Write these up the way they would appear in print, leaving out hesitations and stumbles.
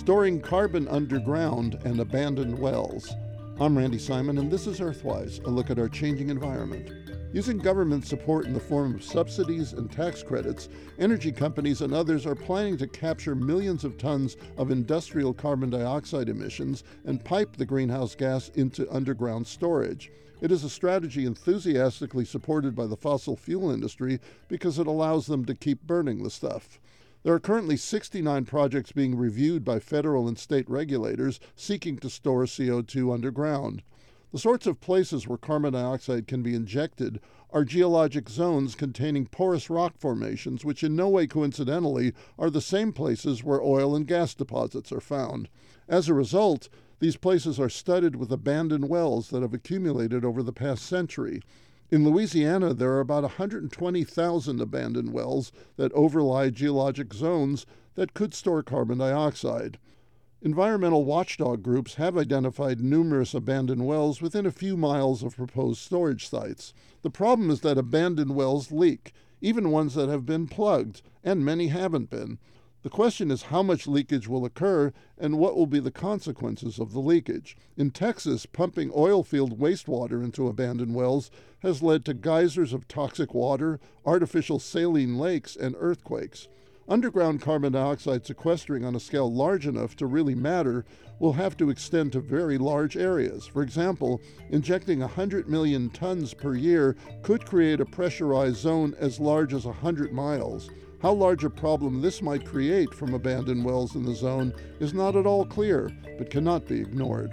Storing Carbon Underground and Abandoned Wells. I'm Randy Simon, and this is Earthwise, a look at our changing environment. Using government support in the form of subsidies and tax credits, energy companies and others are planning to capture millions of tons of industrial carbon dioxide emissions and pipe the greenhouse gas into underground storage. It is a strategy enthusiastically supported by the fossil fuel industry because it allows them to keep burning the stuff. There are currently 69 projects being reviewed by federal and state regulators seeking to store CO2 underground. The sorts of places where carbon dioxide can be injected are geologic zones containing porous rock formations, which in no way coincidentally are the same places where oil and gas deposits are found. As a result, these places are studded with abandoned wells that have accumulated over the past century. In Louisiana, there are about 120,000 abandoned wells that overlie geologic zones that could store carbon dioxide. Environmental watchdog groups have identified numerous abandoned wells within a few miles of proposed storage sites. The problem is that abandoned wells leak, even ones that have been plugged, and many haven't been. The question is how much leakage will occur and what will be the consequences of the leakage. In Texas, pumping oil field wastewater into abandoned wells has led to geysers of toxic water, artificial saline lakes, and earthquakes. Underground carbon dioxide sequestering on a scale large enough to really matter will have to extend to very large areas. For example, injecting 100 million tons per year could create a pressurized zone as large as 100 miles. How large a problem this might create from abandoned wells in the zone is not at all clear, but cannot be ignored.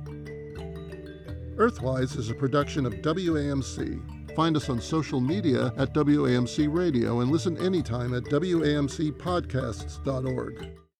Earthwise is a production of WAMC. Find us on social media at WAMC Radio and listen anytime at WAMCpodcasts.org.